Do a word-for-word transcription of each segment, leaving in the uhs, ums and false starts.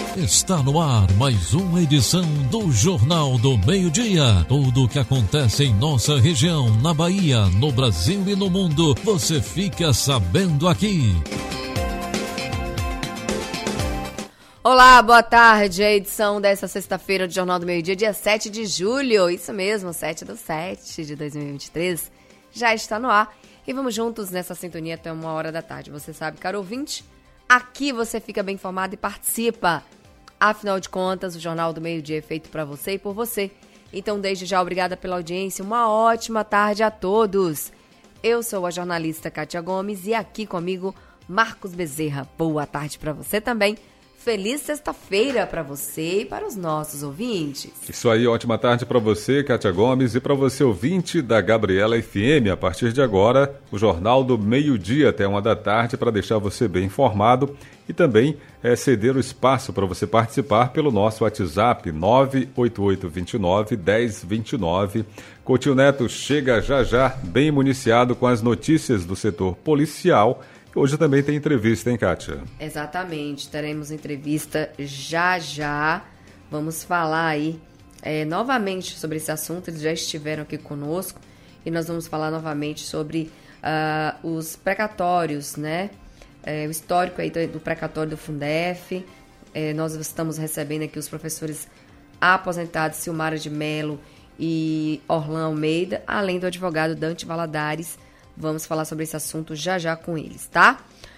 Está no ar mais uma edição do Jornal do Meio-Dia. Tudo o que acontece em nossa região, na Bahia, no Brasil e no mundo, você fica sabendo aqui. Olá, boa tarde. A edição dessa sexta-feira do Jornal do Meio-Dia, dia sete de julho. Isso mesmo, sete do sete de dois mil e vinte e três. Já está no ar. E vamos juntos nessa sintonia até uma hora da tarde. Você sabe, caro ouvinte, aqui você fica bem informado e participa. Afinal de contas, o Jornal do Meio-Dia é feito para você e por você. Então, desde já, obrigada pela audiência. Uma ótima tarde a todos. Eu sou a jornalista Kátia Gomes e aqui comigo, Marcos Bezerra. Boa tarde para você também. Feliz sexta-feira para você e para os nossos ouvintes. Isso aí, ótima tarde para você, Kátia Gomes, e para você, ouvinte da Gabriela F M. A partir de agora, o Jornal do Meio-Dia até uma da tarde para deixar você bem informado e também é, ceder o espaço para você participar pelo nosso WhatsApp nove oito oito dois nove, um zero dois nove. Coutinho Neto chega já já, bem municiado com as notícias do setor policial. Hoje também tem entrevista, hein, Kátia? Exatamente, teremos entrevista já já. Vamos falar aí é, novamente sobre esse assunto, eles já estiveram aqui conosco e nós vamos falar novamente sobre uh, os precatórios, né? É, o histórico aí do, do precatório do Fundef. É, nós estamos recebendo aqui os professores aposentados Silmara de Mello e Orlan Almeida, além do advogado Dante Valadares. Vamos falar sobre esse assunto já já com eles, tá?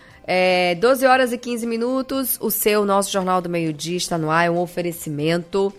É, doze horas e quinze minutos, o seu, nosso Jornal do Meio-Dia está no ar, é um oferecimento.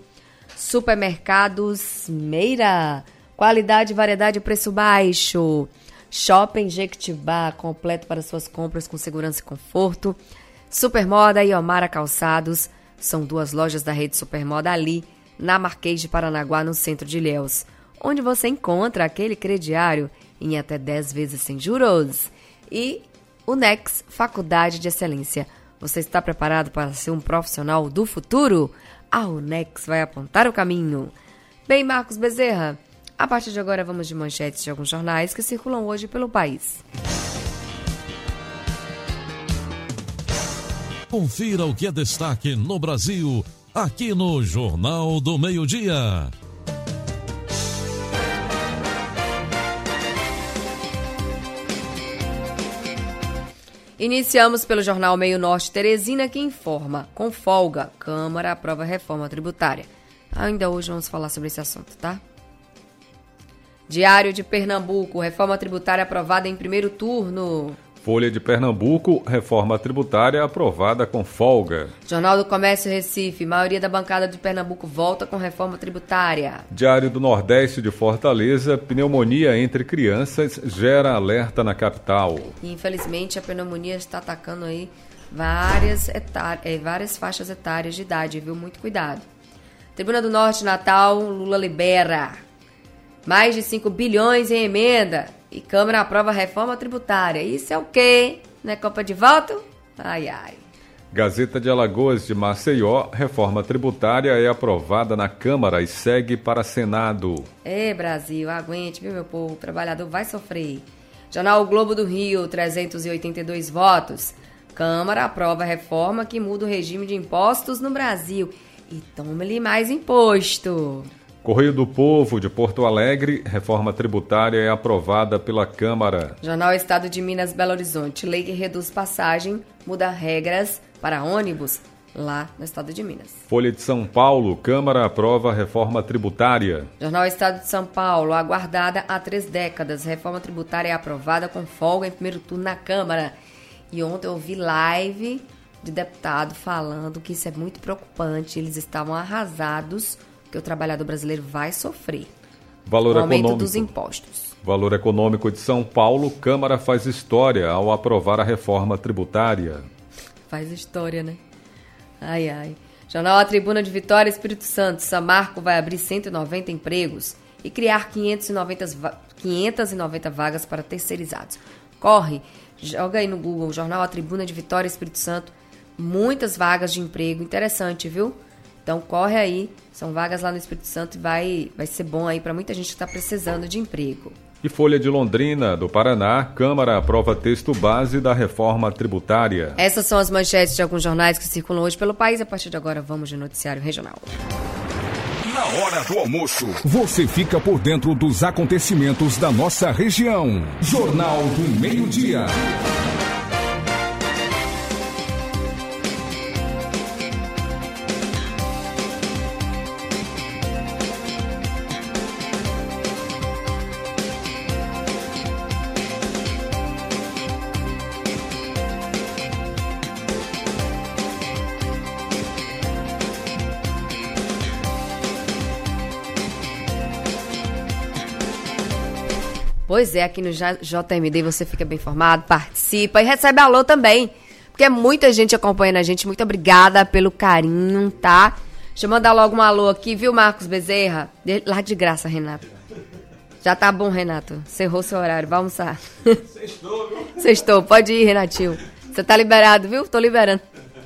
Supermercados Meira, qualidade, variedade e preço baixo. Shopping Jequitibá, completo para suas compras com segurança e conforto. Supermoda e Omara Calçados, são duas lojas da rede Supermoda ali, na Marquês de Paranaguá, no centro de Ilhéus, onde você encontra aquele crediário em até dez vezes sem juros. E o Nex, Faculdade de Excelência. Você está preparado para ser um profissional do futuro? A Unex vai apontar o caminho. Bem, Marcos Bezerra, a partir de agora vamos de manchetes de alguns jornais que circulam hoje pelo país. Confira o que é destaque no Brasil, aqui no Jornal do Meio-Dia. Iniciamos pelo jornal Meio Norte Teresina, que informa, com folga, Câmara aprova reforma tributária. Ainda hoje vamos falar sobre esse assunto, tá? Diário de Pernambuco, reforma tributária aprovada em primeiro turno. Folha de Pernambuco, reforma tributária aprovada com folga. Jornal do Comércio Recife, maioria da bancada de Pernambuco volta com reforma tributária. Diário do Nordeste de Fortaleza, pneumonia entre crianças gera alerta na capital. E, infelizmente, a pneumonia está atacando aí várias, etar- é, várias faixas etárias de idade, viu? Muito cuidado. Tribuna do Norte, Natal, Lula libera mais de cinco bilhões em emenda. E Câmara aprova a reforma tributária. Isso é o quê? Não é Copa de voto? Ai, ai. Gazeta de Alagoas de Maceió, reforma tributária é aprovada na Câmara e segue para Senado. Ê, Brasil, aguente, viu, meu povo? O trabalhador vai sofrer. Jornal O Globo do Rio, trezentos e oitenta e dois votos. Câmara aprova a reforma que muda o regime de impostos no Brasil. E toma-lhe mais imposto. Correio do Povo, de Porto Alegre, reforma tributária é aprovada pela Câmara. Jornal Estado de Minas, Belo Horizonte, lei que reduz passagem, muda regras para ônibus lá no Estado de Minas. Folha de São Paulo, Câmara aprova a reforma tributária. Jornal Estado de São Paulo, aguardada há três décadas, reforma tributária é aprovada com folga em primeiro turno na Câmara. E ontem eu ouvi live de deputado falando que isso é muito preocupante, eles estavam arrasados, que o trabalhador brasileiro vai sofrer. Valor o aumento econômico. dos impostos. Valor econômico de São Paulo, Câmara faz história ao aprovar a reforma tributária. Faz história, né? Ai, ai. Jornal A Tribuna de Vitória, Espírito Santo. Samarco vai abrir cento e noventa empregos e criar quinhentas e noventa, quinhentas e noventa vagas para terceirizados. Corre, joga aí no Google, Jornal A Tribuna de Vitória, Espírito Santo. Muitas vagas de emprego. Interessante, viu? Então corre aí, são vagas lá no Espírito Santo e vai, vai ser bom aí para muita gente que está precisando de emprego. E Folha de Londrina, do Paraná, Câmara aprova texto base da reforma tributária. Essas são as manchetes de alguns jornais que circulam hoje pelo país. A partir de agora, vamos de noticiário regional. Na hora do almoço, você fica por dentro dos acontecimentos da nossa região. Jornal do Meio-Dia. Pois é, aqui no J M D você fica bem informado, participa e recebe alô também, porque é muita gente acompanhando a gente. Muito obrigada pelo carinho, tá? Deixa eu mandar logo um alô aqui, viu, Marcos Bezerra? De, lá de graça, Renato. Já tá bom, Renato. Cerrou seu horário, vai almoçar. Sextou, viu? Sextou, pode ir, Renatinho. Você tá liberado, viu? Tô liberando.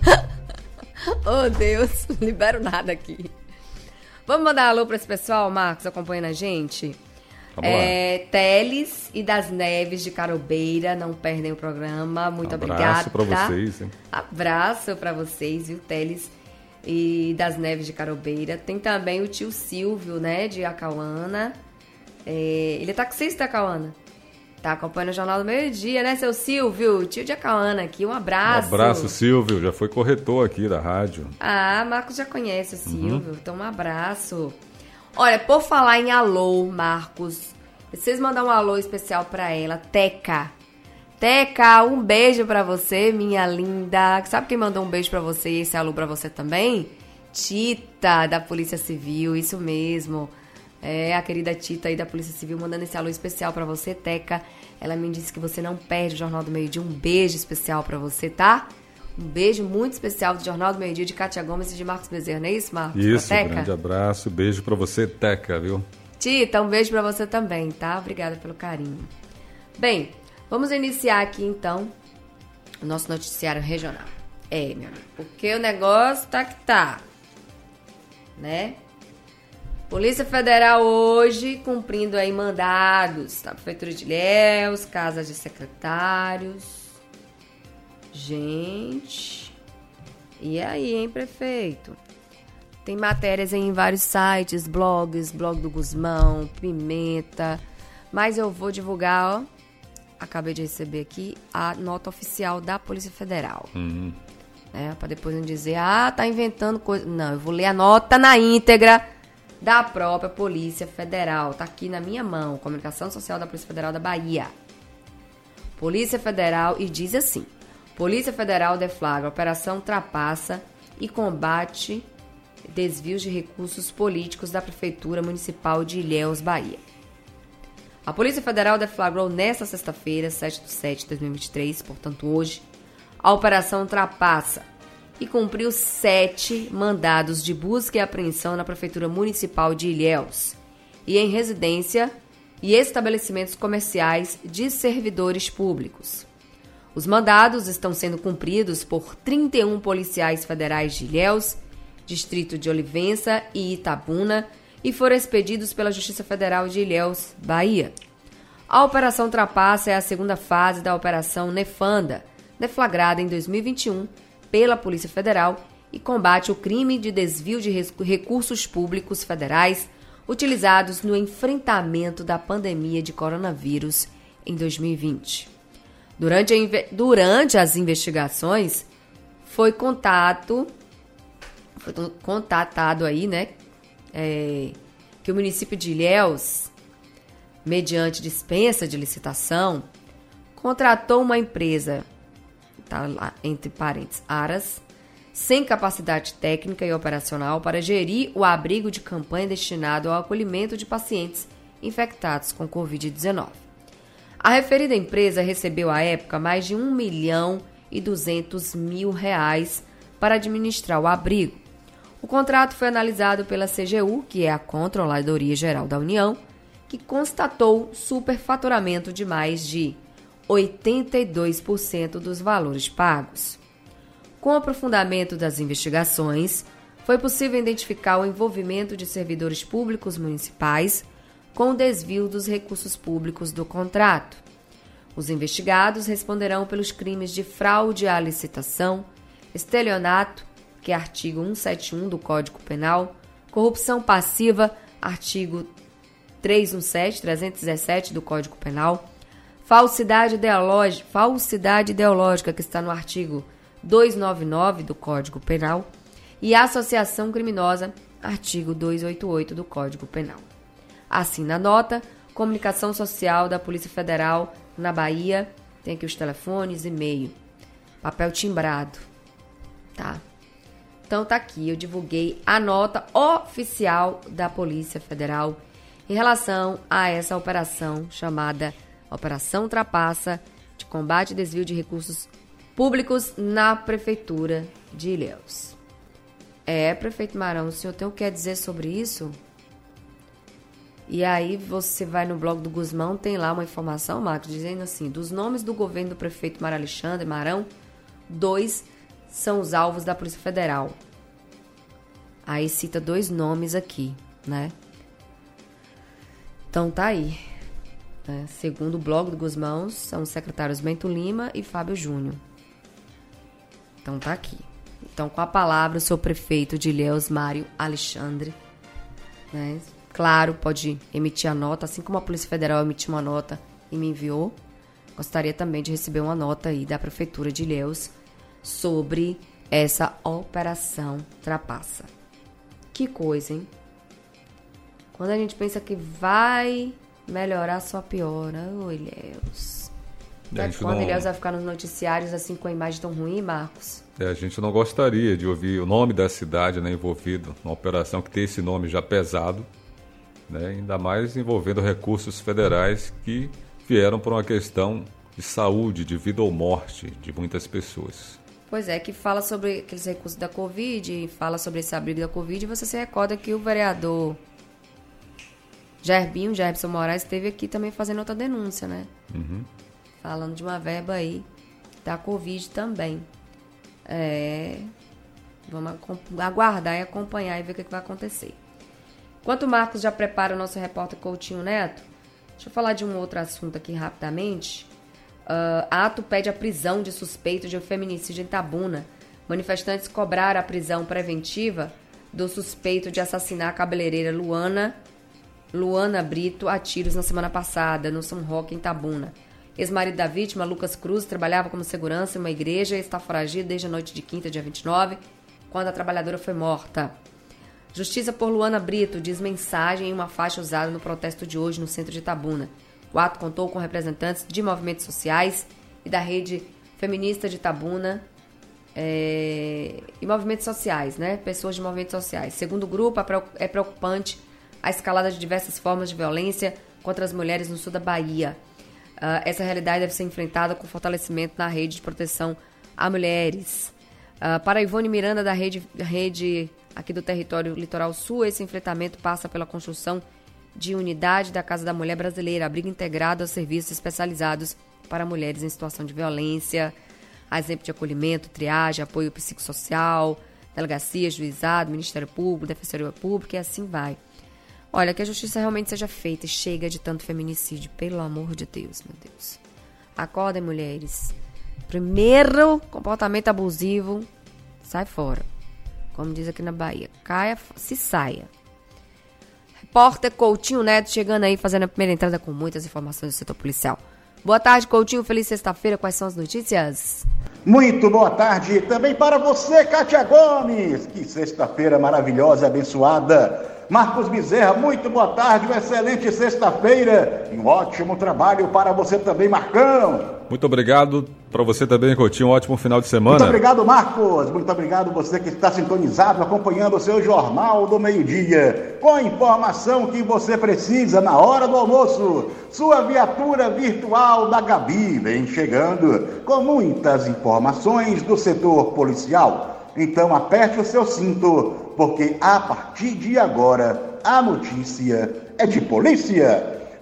Oh, Deus, não libero nada aqui. Vamos mandar alô pra esse pessoal, Marcos, acompanhando a gente? É, Teles e das Neves de Carobeira não perdem o programa. Muito obrigada. Abraço pra vocês, hein? Abraço pra vocês, viu, Teles e das Neves de Carobeira. Tem também o tio Silvio, né, de Acauana. É, ele é taxista, Acauana. Tá acompanhando o Jornal do Meio-Dia, né, seu Silvio? Tio de Acauana aqui, um abraço. Um abraço, Silvio. Já foi corretor aqui da rádio. Ah, Marcos já conhece o Silvio, uhum. Então um abraço. Olha, por falar em alô, Marcos, vocês mandam um alô especial pra ela, Teca. Teca, um beijo pra você, minha linda. Sabe quem mandou um beijo pra você e esse alô pra você também? Tita, da Polícia Civil, isso mesmo. É, a querida Tita aí da Polícia Civil mandando esse alô especial pra você, Teca. Ela me disse que você não perde o Jornal do Meio-Dia. Um beijo especial pra você, tá? Um beijo muito especial do Jornal do Meio-Dia de Kátia Gomes e de Marcos Bezerra, não é isso, Marcos? Isso, um grande abraço, beijo pra você, Teca, viu? Tita, um beijo pra você também, tá? Obrigada pelo carinho. Bem, vamos iniciar aqui, então, o nosso noticiário regional. É, meu amigo, porque o negócio tá que tá, né? Polícia Federal hoje cumprindo aí mandados da Prefeitura de Ilhéus, casas de secretários. Gente, e aí, hein, prefeito? Tem matérias em vários sites, blogs, blog do Guzmão, Pimenta, mas eu vou divulgar, ó, acabei de receber aqui, a nota oficial da Polícia Federal. Uhum. É, pra depois não dizer, ah, tá inventando coisa. Não, eu vou ler a nota na íntegra da própria Polícia Federal. Tá aqui na minha mão, Comunicação Social da Polícia Federal da Bahia. Polícia Federal, e diz assim: Polícia Federal deflagra Operação Trapaça e combate desvios de recursos políticos da Prefeitura Municipal de Ilhéus, Bahia. A Polícia Federal deflagrou nesta sexta-feira, sete de setembro de dois mil e vinte e três, portanto hoje, a Operação Trapaça e cumpriu sete mandados de busca e apreensão na Prefeitura Municipal de Ilhéus e em residência e estabelecimentos comerciais de servidores públicos. Os mandados estão sendo cumpridos por trinta e um policiais federais de Ilhéus, Distrito de Olivença e Itabuna, e foram expedidos pela Justiça Federal de Ilhéus, Bahia. A Operação Trapaça é a segunda fase da Operação Nefanda, deflagrada em dois mil e vinte e um pela Polícia Federal e combate o crime de desvio de recursos públicos federais utilizados no enfrentamento da pandemia de coronavírus em dois mil e vinte. Durante, a, durante as investigações, foi contato, foi contatado aí, né, é, que o município de Ilhéus, mediante dispensa de licitação, contratou uma empresa, tá lá, entre parênteses, Aras, sem capacidade técnica e operacional para gerir o abrigo de campanha destinado ao acolhimento de pacientes infectados com covid dezenove. A referida empresa recebeu à época mais de um milhão e duzentos mil reais para administrar o abrigo. O contrato foi analisado pela C G U, que é a Controladoria Geral da União, que constatou superfaturamento de mais de oitenta e dois por cento dos valores pagos. Com o aprofundamento das investigações, foi possível identificar o envolvimento de servidores públicos municipais com o desvio dos recursos públicos do contrato. Os investigados responderão pelos crimes de fraude à licitação, estelionato, que é artigo cento e setenta e um do Código Penal, corrupção passiva, artigo trezentos e dezessete, trezentos e dezessete do Código Penal, falsidade ideológica, falsidade ideológica, que está no artigo duzentos e noventa e nove do Código Penal, e associação criminosa, artigo duzentos e oitenta e oito do Código Penal. Assim, na nota, comunicação social da Polícia Federal na Bahia, tem aqui os telefones, e-mail, papel timbrado, tá? Então tá aqui, eu divulguei a nota oficial da Polícia Federal em relação a essa operação chamada Operação Trapaça de combate e desvio de recursos públicos na Prefeitura de Ilhéus. É, prefeito Marão, o senhor tem o que dizer sobre isso? E aí você vai no blog do Guzmão, tem lá uma informação, Marcos, dizendo assim, dos nomes do governo do prefeito Mário Alexandre Marão, dois são os alvos da Polícia Federal. Aí cita dois nomes aqui, né? Então tá aí. Né? Segundo o blog do Guzmão, são os secretários Bento Lima e Fábio Júnior. Então tá aqui. Então, com a palavra, o seu prefeito de Ilhéus, Mário Alexandre, né? Claro, pode emitir a nota, assim como a Polícia Federal emitiu uma nota e me enviou. Gostaria também de receber uma nota aí da Prefeitura de Ilhéus sobre essa Operação Trapaça. Que coisa, hein? Quando a gente pensa que vai melhorar, só piora. Ô, Ilhéus. Até quando não... Ilhéus vai ficar nos noticiários assim com a imagem tão ruim, Marcos? É, a gente não gostaria de ouvir o nome da cidade, né, envolvido numa operação que tem esse nome já pesado, né, ainda mais envolvendo recursos federais que vieram por uma questão de saúde, de vida ou morte de muitas pessoas. Pois é, que fala sobre aqueles recursos da Covid, fala sobre esse abrigo da Covid, e você se recorda que o vereador Gerbinho, Gerbson Moraes, esteve aqui também fazendo outra denúncia, né? Uhum. Falando de uma verba aí da Covid também. É, vamos aguardar e acompanhar e ver o que vai acontecer. Enquanto o Marcos já prepara o nosso repórter Coutinho Neto, deixa eu falar de um outro assunto aqui rapidamente. Uh, ato pede a prisão de suspeito de um feminicídio em Itabuna. Manifestantes cobraram a prisão preventiva do suspeito de assassinar a cabeleireira Luana, Luana Brito a tiros na semana passada, no São Roque, em Itabuna. Ex-marido da vítima, Lucas Cruz, trabalhava como segurança em uma igreja e está foragido desde a noite de quinta, dia vinte e nove, quando a trabalhadora foi morta. Justiça por Luana Brito diz mensagem em uma faixa usada no protesto de hoje no centro de Itabuna. O ato contou com representantes de movimentos sociais e da rede feminista de Itabuna é, e movimentos sociais, né? Pessoas de movimentos sociais. Segundo o grupo, é preocupante a escalada de diversas formas de violência contra as mulheres no sul da Bahia. Uh, essa realidade deve ser enfrentada com fortalecimento na rede de proteção a mulheres. Uh, para Ivone Miranda, da rede, rede aqui do território Litoral Sul, esse enfrentamento passa pela construção de unidade da Casa da Mulher Brasileira, abrigo integrado a serviços especializados para mulheres em situação de violência, a exemplo de acolhimento, triagem, apoio psicossocial, delegacia, juizado, Ministério Público, Defensoria Pública e assim vai. Olha, que a justiça realmente seja feita e chega de tanto feminicídio, pelo amor de Deus, meu Deus. Acordem, mulheres. Primeiro comportamento abusivo, sai fora. Como diz aqui na Bahia, caia, se saia. Repórter Coutinho Neto chegando aí, fazendo a primeira entrada com muitas informações do setor policial. Boa tarde, Coutinho. Feliz sexta-feira. Quais são as notícias? Muito boa tarde também para você, Kátia Gomes. Que sexta-feira maravilhosa e abençoada. Marcos Bezerra, muito boa tarde, uma excelente sexta-feira e um ótimo trabalho para você também, Marcão. Muito obrigado para você também, Coutinho, um ótimo final de semana. Muito obrigado, Marcos, muito obrigado você que está sintonizado, acompanhando o seu Jornal do Meio-Dia, com a informação que você precisa na hora do almoço. Sua viatura virtual da Gabi vem chegando com muitas informações do setor policial. Então aperte o seu cinto, porque a partir de agora a notícia é de polícia.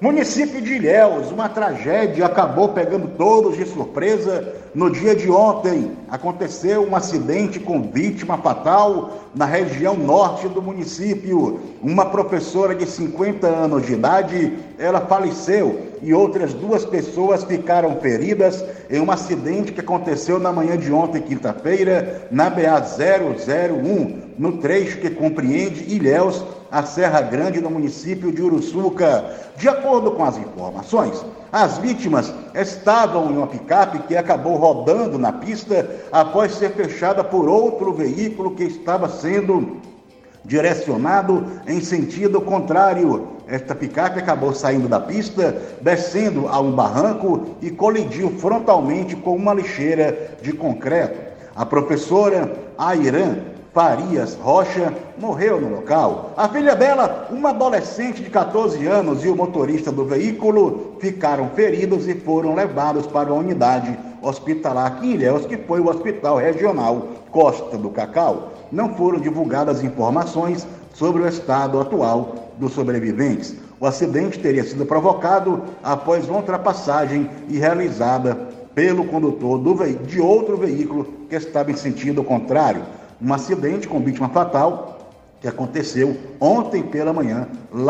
Município de Ilhéus, uma tragédia acabou pegando todos de surpresa. No dia de ontem, aconteceu um acidente com vítima fatal na região norte do município. Uma professora de cinquenta anos de idade, ela faleceu e outras duas pessoas ficaram feridas em um acidente que aconteceu na manhã de ontem, quinta-feira, na B A zero zero um, no trecho que compreende Ilhéus, a Serra Grande, no município de Uruçuca. De acordo com as informações, as vítimas estavam em uma picape que acabou rodando na pista após ser fechada por outro veículo que estava sendo direcionado em sentido contrário. Esta picape acabou saindo da pista, descendo a um barranco e colidiu frontalmente com uma lixeira de concreto. A professora Airã Farias Rocha morreu no local. A filha dela, uma adolescente de catorze anos, e o motorista do veículo ficaram feridos e foram levados para a unidade hospitalar aqui em Ilhéus, que foi o Hospital Regional Costa do Cacau. Não foram divulgadas informações sobre o estado atual dos sobreviventes. O acidente teria sido provocado após uma ultrapassagem e realizada pelo condutor do ve- de outro veículo que estava em sentido contrário. Um acidente com vítima fatal que aconteceu ontem pela manhã,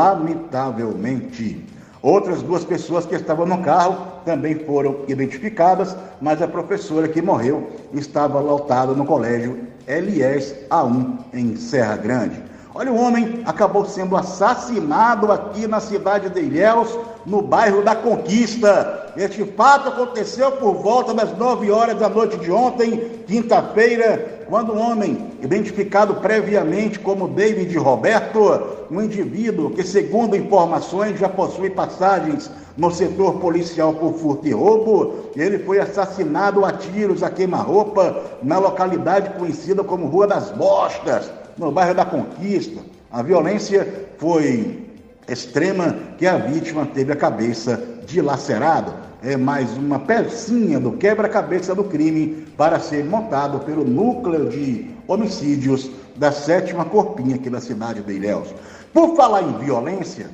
lamentavelmente. Outras duas pessoas que estavam no carro também foram identificadas, mas a professora que morreu estava lotada no colégio L S A um, em Serra Grande. Olha, o homem acabou sendo assassinado aqui na cidade de Ilhéus, no bairro da Conquista. Este fato aconteceu por volta das nove horas da noite de ontem, quinta-feira, quando um homem, identificado previamente como David Roberto, um indivíduo que, segundo informações, já possui passagens no setor policial por furto e roubo, ele foi assassinado a tiros a queima-roupa na localidade conhecida como Rua das Bostas, no bairro da Conquista. A violência foi extrema, que a vítima teve a cabeça dilacerada. É mais uma pecinha do quebra-cabeça do crime para ser montado pelo núcleo de homicídios da sétima Corpinha aqui da cidade de Ilhéus. Por falar em violência,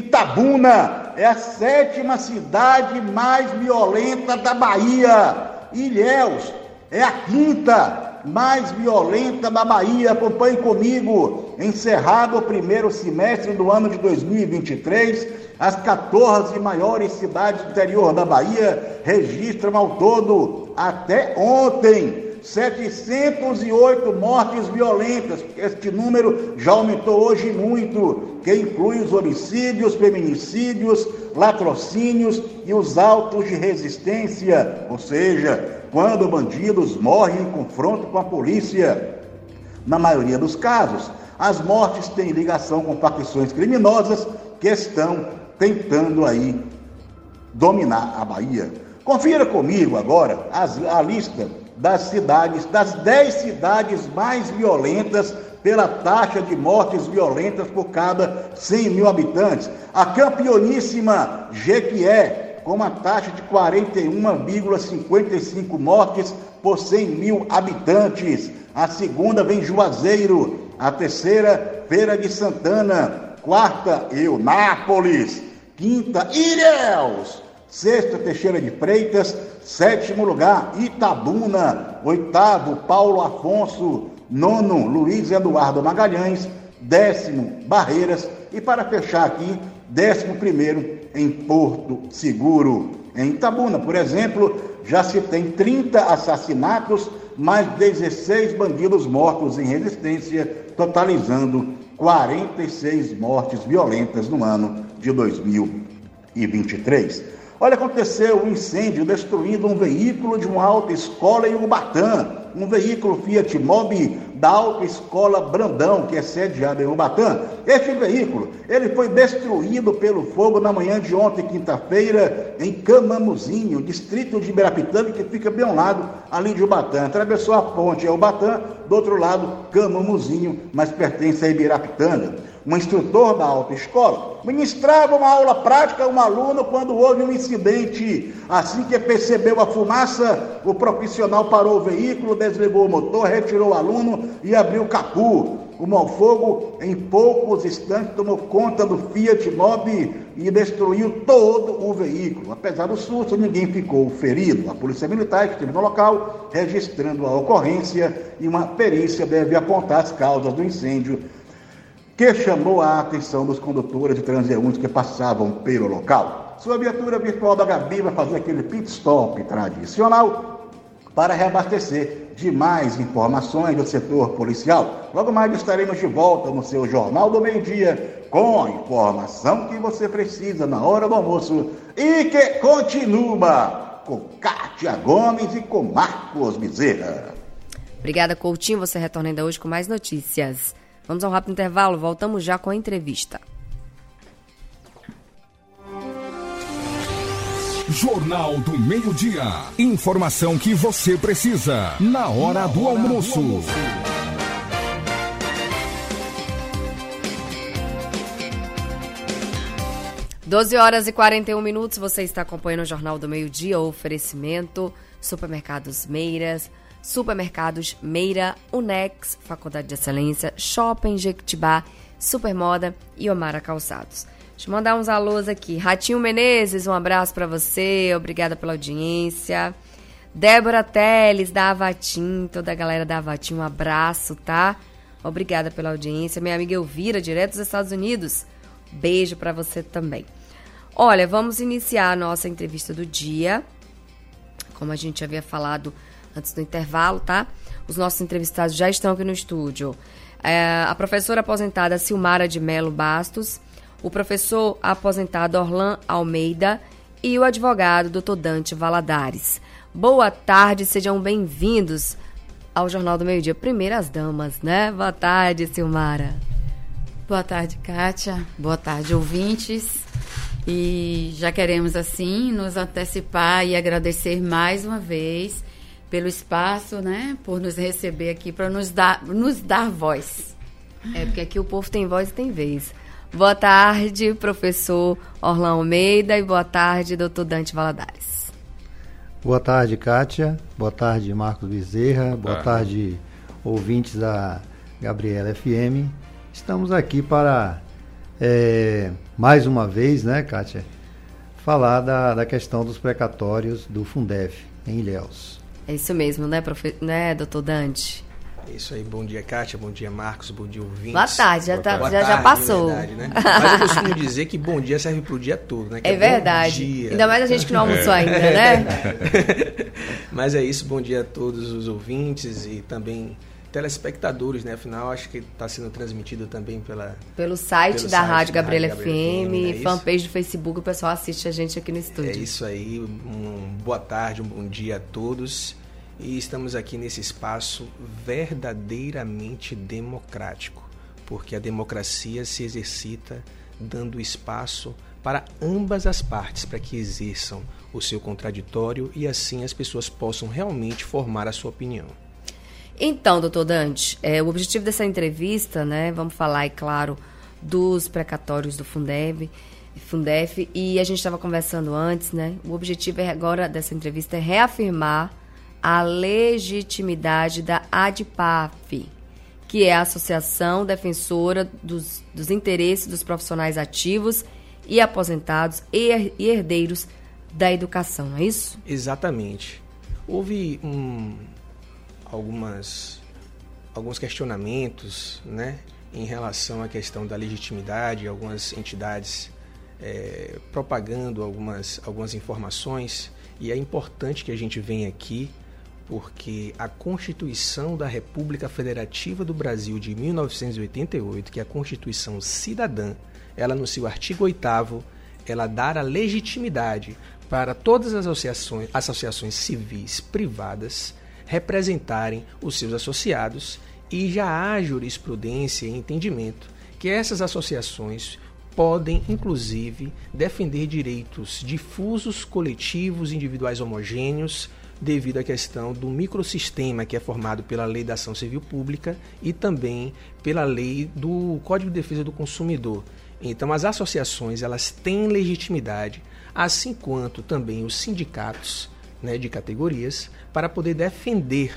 Itabuna é a sétima cidade mais violenta da Bahia. Ilhéus é a quinta mais violenta da Bahia. Acompanhe comigo. Encerrado o primeiro semestre do ano de dois mil e vinte e três, as quatorze maiores cidades do interior da Bahia registram ao todo, até ontem, setecentas e oito mortes violentas. Este número já aumentou hoje muito, que inclui os homicídios, feminicídios, latrocínios e os autos de resistência, ou seja, quando bandidos morrem em confronto com a polícia. Na maioria dos casos, as mortes têm ligação com facções criminosas que estão tentando aí dominar a Bahia. Confira comigo agora as, a lista das cidades, das dez cidades mais violentas pela taxa de mortes violentas por cada cem mil habitantes. A campeoníssima Jequié, com uma taxa de quarenta e um vírgula cinquenta e cinco mortes por cem mil habitantes. A segunda vem Juazeiro, a terceira, Feira de Santana, quarta, Eunápolis, quinta, Ilhéus, sexta, Teixeira de Freitas, sétimo lugar, Itabuna, oitavo, Paulo Afonso, nono, Luiz Eduardo Magalhães, décimo, Barreiras e, para fechar aqui, décimo primeiro, em Porto Seguro. Em Itabuna, por exemplo, já se tem trinta assassinatos, mais dezesseis bandidos mortos em resistência, totalizando quarenta e seis mortes violentas no ano de dois mil e vinte e três. Olha, aconteceu um incêndio destruindo um veículo de uma autoescola em Ubatã, um veículo Fiat Mobi da Autoescola Brandão, que é sediada em Ubatã. Este veículo, ele foi destruído pelo fogo na manhã de ontem, quinta-feira, em Camamuzinho, distrito de Ibirapitanga, que fica bem ao lado ali de Ubatã. Atravessou a ponte, é Ubatã, do outro lado, Camamuzinho, mas pertence a Ibirapitanga. Um instrutor da autoescola ministrava uma aula prática a um aluno quando houve um incidente. Assim que percebeu a fumaça, o profissional parou o veículo, desligou o motor, retirou o aluno e abriu o capô. O fogo, em poucos instantes, tomou conta do Fiat Mobi e destruiu todo o veículo. Apesar do susto, ninguém ficou ferido. A Polícia Militar esteve no local, registrando a ocorrência, e uma perícia deve apontar as causas do incêndio, que chamou a atenção dos condutores e transeuntes que passavam pelo local. Sua viatura virtual da Gabi vai fazer aquele pit stop tradicional para reabastecer de mais informações do setor policial. Logo mais estaremos de volta no seu Jornal do Meio-Dia com a informação que você precisa na hora do almoço e que continua com Kátia Gomes e com Marcos Bezerra. Obrigada, Coutinho. Você retorna ainda hoje com mais notícias. Vamos a um rápido intervalo. Voltamos já com a entrevista. Jornal do Meio-Dia. Informação que você precisa na hora do almoço. doze horas e quarenta e um minutos. Você está acompanhando o Jornal do Meio-Dia. Oferecimento: Supermercados Meiras, Supermercados Meira, Unex, Faculdade de Excelência, Shopping Jequitibá, Supermoda e Omara Calçados. Deixa eu mandar uns alôs aqui. Ratinho Menezes, um abraço para você. Obrigada pela audiência. Débora Teles, da Avatim. Toda a galera da Avatim, um abraço, tá? Obrigada pela audiência. Minha amiga Elvira, direto dos Estados Unidos. Beijo para você também. Olha, vamos iniciar a nossa entrevista do dia. Como a gente havia falado antes do intervalo, tá? Os nossos entrevistados já estão aqui no estúdio. É, a professora aposentada Silmara de Melo Bastos, o professor aposentado Orlan Almeida e o advogado doutor Dante Valadares. Boa tarde, sejam bem-vindos ao Jornal do Meio-Dia. Primeiro as damas, né? Boa tarde, Silmara. Boa tarde, Kátia. Boa tarde, ouvintes. E já queremos, assim, nos antecipar e agradecer mais uma vez pelo espaço, né? Por nos receber aqui, para nos dar, nos dar voz. É, porque aqui o povo tem voz e tem vez. Boa tarde, professor Orlan Almeida, e boa tarde, doutor Dante Valadares. Boa tarde, Kátia. Boa tarde, Marcos Bezerra. Boa ah. tarde, ouvintes da Gabriela F M. Estamos aqui para, é, mais uma vez, né, Kátia, falar da, da questão dos precatórios do Fundef em Ilhéus. É isso mesmo, né, profe... né, doutor Dante? É isso aí, bom dia, Kátia, bom dia, Marcos, bom dia, ouvintes. Boa tarde, já, tá, Boa já, tarde, já passou. Verdade, né? Mas eu costumo dizer que bom dia serve pro dia todo, né? Que é, é verdade, dia. Ainda mais a gente que não almoçou é. ainda, né? Mas é isso, bom dia a todos os ouvintes e também telespectadores, né? Afinal, acho que está sendo transmitido também pela... Pelo site pelo da site Rádio da Gabriela Rádio F M, é fanpage do Facebook, o pessoal assiste a gente aqui no estúdio. É isso aí, um boa tarde, um bom dia a todos. E estamos aqui nesse espaço verdadeiramente democrático, porque a democracia se exercita dando espaço para ambas as partes, para que exerçam o seu contraditório e assim as pessoas possam realmente formar a sua opinião. Então, doutor Dante, é, o objetivo dessa entrevista, né, vamos falar, é claro, dos precatórios do Fundef, Fundef, e a gente estava conversando antes, né, o objetivo é agora dessa entrevista é reafirmar a legitimidade da ADPAF, que é a Associação Defensora dos, dos Interesses dos Profissionais Ativos e Aposentados e Herdeiros da Educação, não é isso? Exatamente. Houve um, algumas, alguns questionamentos, né, em relação à questão da legitimidade, algumas entidades é, propagando algumas, algumas informações, e é importante que a gente venha aqui porque a Constituição da República Federativa do Brasil de mil novecentos e oitenta e oito, que é a Constituição Cidadã, ela no seu artigo oitavo, ela dá a legitimidade para todas as associações, associações civis privadas representarem os seus associados, e já há jurisprudência e entendimento que essas associações podem, inclusive, defender direitos difusos, coletivos, individuais homogêneos, devido à questão do microsistema que é formado pela Lei da Ação Civil Pública e também pela Lei do Código de Defesa do Consumidor. Então, as associações elas têm legitimidade, assim quanto também os sindicatos, né, de categorias, para poder defender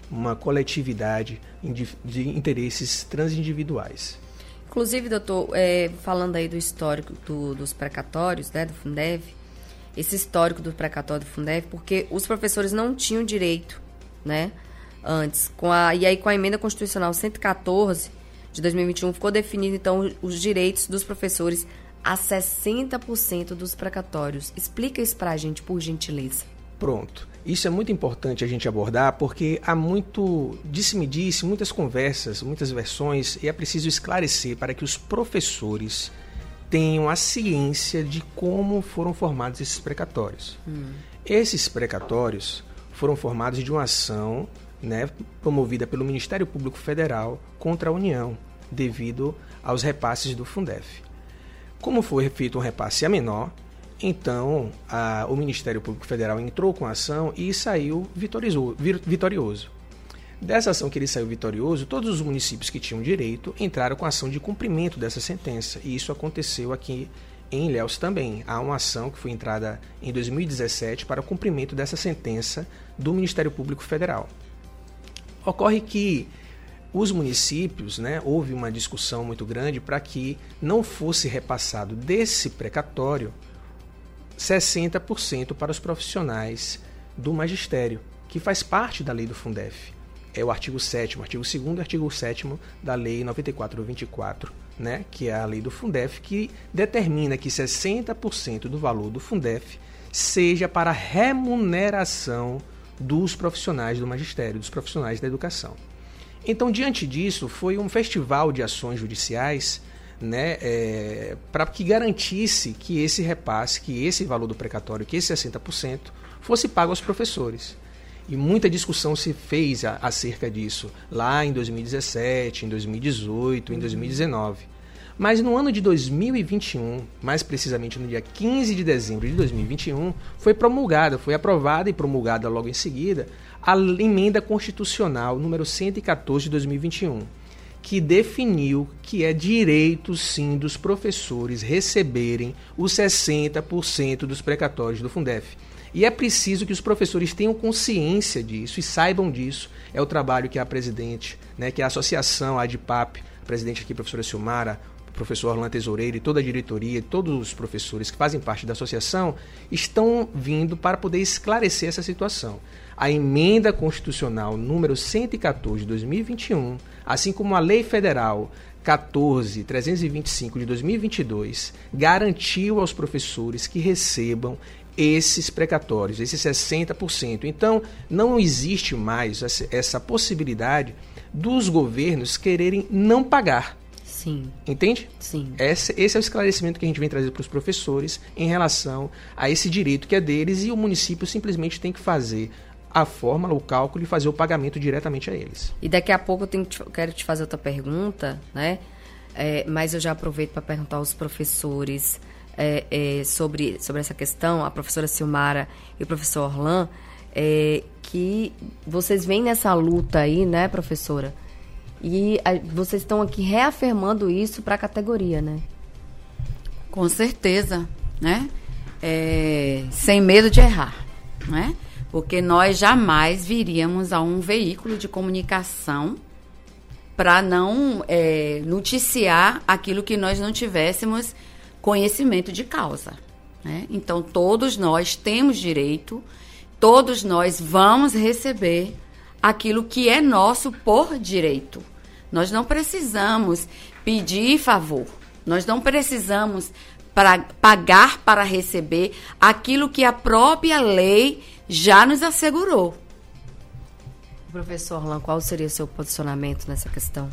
uma coletividade de interesses transindividuais. Inclusive, doutor, é, falando aí do histórico do, dos precatórios, né, do Fundef, esse histórico do precatório do Fundef, porque os professores não tinham direito, né, antes. Com a, e aí, com a emenda constitucional cento e quatorze de dois mil e vinte e um, ficou definido, então, os direitos dos professores a sessenta por cento dos precatórios. Explica isso pra gente, por gentileza. Pronto. Isso é muito importante a gente abordar, porque há muito disse-me-disse, muitas conversas, muitas versões, e é preciso esclarecer para que os professores tenham a ciência de como foram formados esses precatórios. Hum. Esses precatórios foram formados de uma ação, né, promovida pelo Ministério Público Federal contra a União, devido aos repasses do Fundef. Como foi feito um repasse a menor, então a, o Ministério Público Federal entrou com a ação e saiu vitorioso, vitorioso. Dessa ação que ele saiu vitorioso, todos os municípios que tinham direito entraram com a ação de cumprimento dessa sentença. E isso aconteceu aqui em Ilhéus também. Há uma ação que foi entrada em dois mil e dezessete para o cumprimento dessa sentença do Ministério Público Federal. Ocorre que os municípios, né, houve uma discussão muito grande para que não fosse repassado desse precatório sessenta por cento para os profissionais do magistério, que faz parte da lei do Fundef. É o artigo sétimo, artigo segundo e artigo sétimo da lei noventa e quatro vinte e quatro, né, que é a lei do Fundef, que determina que sessenta por cento do valor do Fundef seja para remuneração dos profissionais do magistério, dos profissionais da educação. Então, diante disso, foi um festival de ações judiciais, né, é, para que garantisse que esse repasse, que esse valor do precatório, que esse sessenta por cento, fosse pago aos professores. E muita discussão se fez a, acerca disso lá em dois mil e dezessete, em dois mil e dezoito, em dois mil e dezenove. Mas no ano de dois mil e vinte e um, mais precisamente no dia quinze de dezembro de dois mil e vinte e um, foi promulgada, foi aprovada e promulgada logo em seguida a emenda constitucional número cento e quatorze de dois mil e vinte e um, que definiu que é direito, sim, dos professores receberem os sessenta por cento dos precatórios do Fundef. E é preciso que os professores tenham consciência disso e saibam disso. É o trabalho que a presidente, né, que é a associação, a ADPAP, a presidente aqui, a professora Silmara, o professor Orlando Tesoureiro e toda a diretoria, todos os professores que fazem parte da associação, estão vindo para poder esclarecer essa situação. A emenda constitucional número cento e quatorze de dois mil e vinte e um, assim como a Lei Federal quatorze mil trezentos e vinte e cinco de dois mil e vinte e dois, garantiu aos professores que recebam esses precatórios, esses sessenta por cento. Então, não existe mais essa possibilidade dos governos quererem não pagar. Sim. Entende? Sim. Esse, esse é o esclarecimento que a gente vem trazer para os professores em relação a esse direito que é deles, e o município simplesmente tem que fazer a fórmula, o cálculo e fazer o pagamento diretamente a eles. E daqui a pouco eu, tenho que te, eu quero te fazer outra pergunta, né? É, mas eu já aproveito para perguntar aos professores é, é, sobre, sobre essa questão, a professora Silmara e o professor Orlan, é, que vocês vêm nessa luta aí, né, professora? E a, vocês estão aqui reafirmando isso para a categoria, né? Com certeza, né? É, sem medo de errar, né? Porque nós jamais viríamos a um veículo de comunicação para não é, noticiar aquilo que nós não tivéssemos conhecimento de causa, né? Então, todos nós temos direito, todos nós vamos receber aquilo que é nosso por direito. Nós não precisamos pedir favor, nós não precisamos pra, pagar para receber aquilo que a própria lei já nos assegurou. Professor Orlan, qual seria o seu posicionamento nessa questão?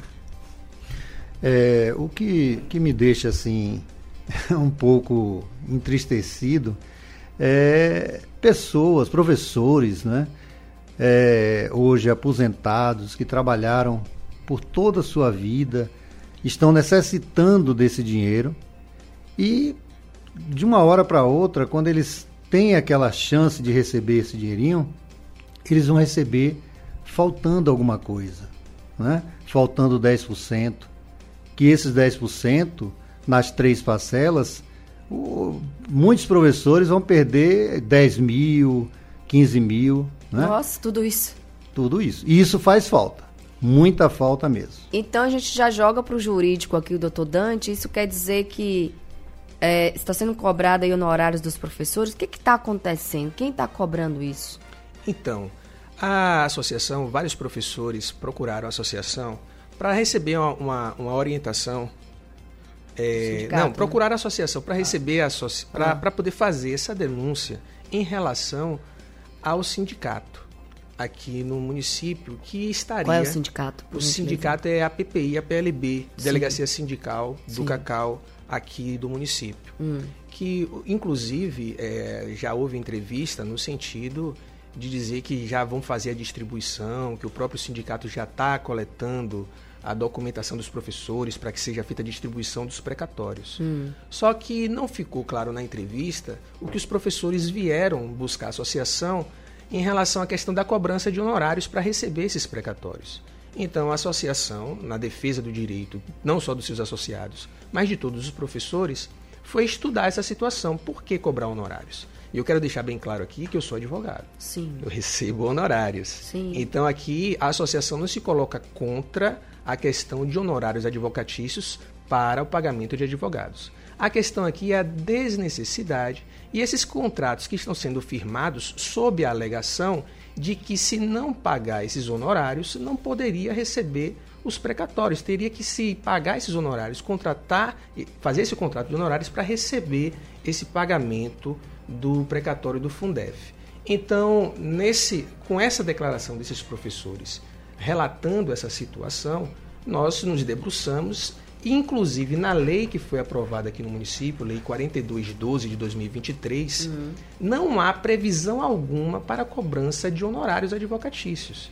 É, o que, que me deixa assim um pouco entristecido é pessoas, professores, né? É, hoje aposentados, que trabalharam por toda a sua vida, estão necessitando desse dinheiro e de uma hora para outra, quando eles têm aquela chance de receber esse dinheirinho, eles vão receber faltando alguma coisa, né? Faltando dez por cento, que esses dez por cento nas três parcelas, o, muitos professores vão perder dez mil, quinze mil, né? Nossa, tudo isso. tudo isso. E isso faz falta, muita falta mesmo. Então a gente já joga para o jurídico aqui, o doutor Dante, isso quer dizer que é, está sendo cobrado aí honorários dos professores? O que está acontecendo? Quem está cobrando isso? Então, a associação, vários professores procuraram a associação para receber uma, uma, uma orientação. É, Sindicato, não, procuraram né? a associação para receber a associ... para ah. poder fazer essa denúncia em relação ao sindicato aqui no município que estaria. Qual é o sindicato? O sindicato é a P P I, a P L B, Sim. Delegacia Sindical do Sim. Cacau aqui do município. Hum. Que, inclusive, é, já houve entrevista no sentido de dizer que já vão fazer a distribuição, que o próprio sindicato já está coletando a documentação dos professores para que seja feita a distribuição dos precatórios. Hum. Só que não ficou claro na entrevista o que os professores vieram buscar a associação em relação à questão da cobrança de honorários para receber esses precatórios. Então, a associação, na defesa do direito, não só dos seus associados, mas de todos os professores, foi estudar essa situação. Por que cobrar honorários? E eu quero deixar bem claro aqui que eu sou advogado. Sim. Eu recebo honorários. Sim. Então, aqui, a associação não se coloca contra a questão de honorários advocatícios para o pagamento de advogados. A questão aqui é a desnecessidade e esses contratos que estão sendo firmados sob a alegação de que, se não pagar esses honorários, não poderia receber os precatórios. Teria que se pagar esses honorários, contratar, fazer esse contrato de honorários para receber esse pagamento do precatório do Fundef. Então, nesse, com essa declaração desses professores relatando essa situação, nós nos debruçamos, inclusive na lei que foi aprovada aqui no município, Lei quarenta e dois de doze de dois mil e vinte e três, uhum. não há previsão alguma para a cobrança de honorários advocatícios.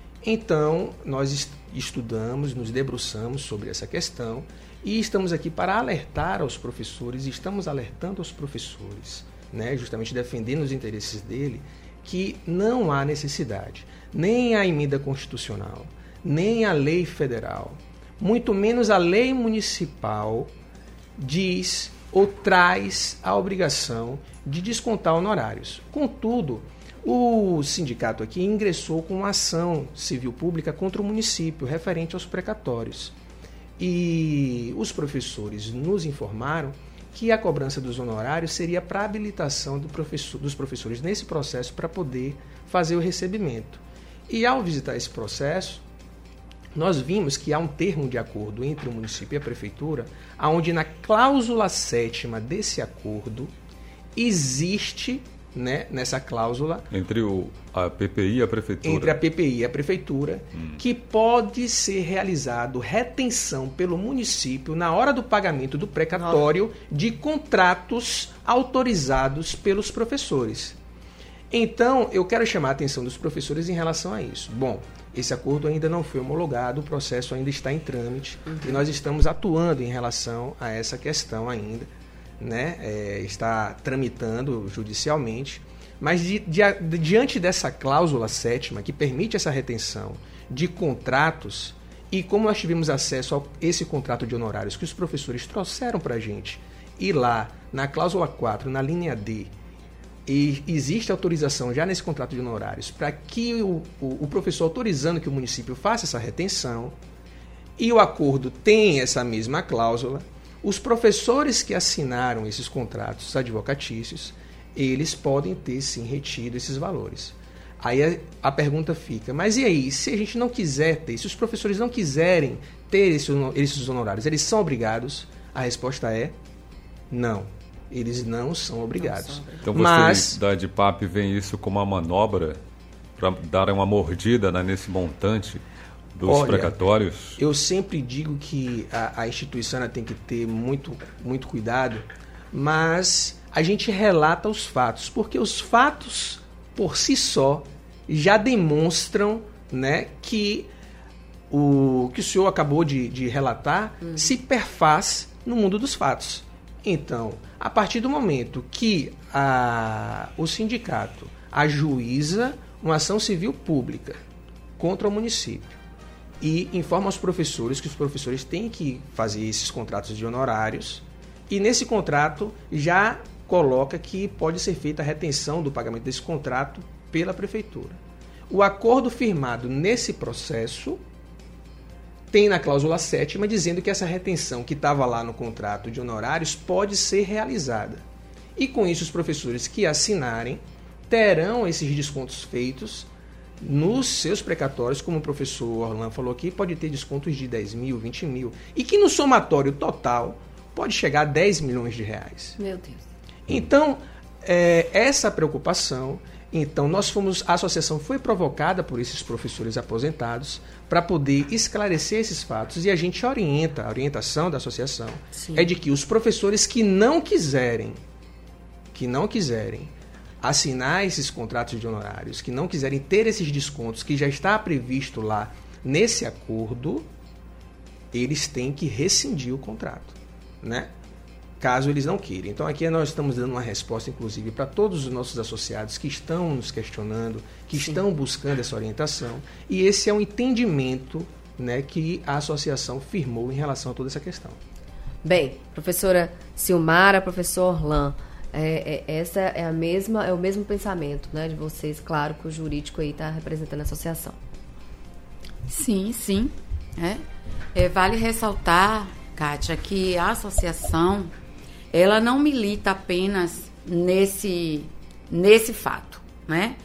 Então, nós estudamos, nos debruçamos sobre essa questão e estamos aqui para alertar aos professores, estamos alertando aos professores, né, justamente defendendo os interesses dele, que não há necessidade, nem a emenda constitucional, nem a lei federal, muito menos a lei municipal, diz ou traz a obrigação de descontar honorários. Contudo, o sindicato aqui ingressou com uma ação civil pública contra o município referente aos precatórios. E os professores nos informaram que a cobrança dos honorários seria para habilitação do professor, dos professores nesse processo para poder fazer o recebimento. E ao visitar esse processo, nós vimos que há um termo de acordo entre o município e a prefeitura, onde na cláusula sétima desse acordo existe, né, nessa cláusula... Entre o, a P P I e a prefeitura. Entre a P P I e a prefeitura, hum. que pode ser realizado retenção pelo município na hora do pagamento do precatório Nossa. de contratos autorizados pelos professores. Então, eu quero chamar a atenção dos professores em relação a isso. Bom, esse acordo ainda não foi homologado, o processo ainda está em trâmite uhum. e nós estamos atuando em relação a essa questão ainda, né? É, está tramitando judicialmente, mas di, di, diante dessa cláusula sétima que permite essa retenção de contratos, e como nós tivemos acesso a esse contrato de honorários que os professores trouxeram para a gente, e lá na cláusula quatro, na linha D, e existe autorização já nesse contrato de honorários para que o, o, o professor autorizando que o município faça essa retenção, e o acordo tem essa mesma cláusula, os professores que assinaram esses contratos advocatícios, eles podem ter sim retido esses valores. Aí a, a pergunta fica, mas e aí, se a gente não quiser ter, se os professores não quiserem ter esse, esses honorários, eles são obrigados? A resposta é não. Eles não são obrigados. Não são. Então você Mas, da D I P A P vê isso como uma manobra para dar uma mordida né, nesse montante dos olha, precatórios? Eu sempre digo que a, a instituição tem que ter muito, muito cuidado, mas a gente relata os fatos, porque os fatos, por si só, já demonstram, né, que o que o senhor acabou de, de relatar hum. se perfaz no mundo dos fatos. Então, a partir do momento que a, o sindicato ajuiza uma ação civil pública contra o município e informa aos professores que os professores têm que fazer esses contratos de honorários, e nesse contrato já coloca que pode ser feita a retenção do pagamento desse contrato pela prefeitura. O acordo firmado nesse processo tem na cláusula sétima dizendo que essa retenção que estava lá no contrato de honorários pode ser realizada. E com isso os professores que assinarem terão esses descontos feitos nos seus precatórios, como o professor Orlan falou aqui, pode ter descontos de dez mil, vinte mil, e que no somatório total pode chegar a dez milhões de reais. Meu Deus. Então, é, essa preocupação, então nós fomos, a associação foi provocada por esses professores aposentados para poder esclarecer esses fatos, e a gente orienta, a orientação da associação Sim. é de que os professores que não quiserem, que não quiserem assinar esses contratos de honorários, que não quiserem ter esses descontos que já está previsto lá nesse acordo, eles têm que rescindir o contrato, né? Caso eles não queiram. Então aqui nós estamos dando uma resposta, inclusive, para todos os nossos associados que estão nos questionando, que Sim. estão buscando essa orientação, e esse é um entendimento, né, que a associação firmou em relação a toda essa questão. Bem, professora Silmara, professor Orlan, É, é, essa é a mesma, é o mesmo pensamento, né, de vocês, claro que o jurídico aí está representando a associação. Sim, sim. É. É, vale ressaltar, Kátia, que a associação, ela não milita apenas nesse, nesse fato, né?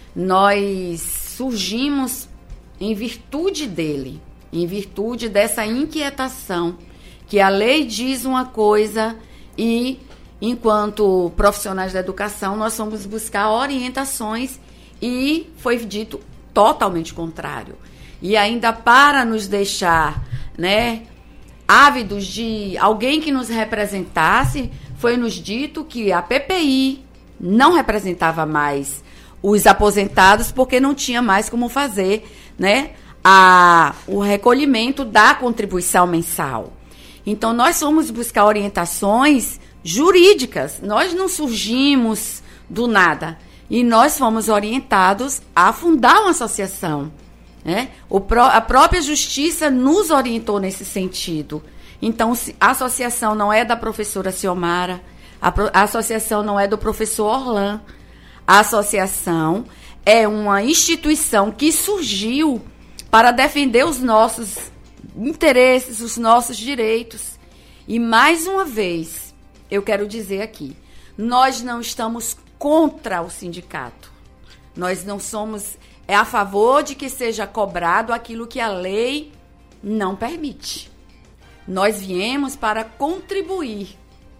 Nós surgimos em virtude dele, em virtude dessa inquietação, que a lei diz uma coisa e enquanto profissionais da educação, nós fomos buscar orientações e foi dito totalmente contrário. E ainda para nos deixar, né, ávidos de alguém que nos representasse, foi nos dito que a P P I não representava mais os aposentados porque não tinha mais como fazer, né, a, o recolhimento da contribuição mensal. Então, nós fomos buscar orientações jurídicas, nós não surgimos do nada e nós fomos orientados a fundar uma associação, né? O pró- a própria justiça nos orientou nesse sentido. Então, a associação não é da professora Silmara, a, pro- a associação não é do professor Orlan, a associação é uma instituição que surgiu para defender os nossos interesses, os nossos direitos. E mais uma vez, eu quero dizer aqui, nós não estamos contra o sindicato. Nós não somos é a favor de que seja cobrado aquilo que a lei não permite. Nós viemos para contribuir.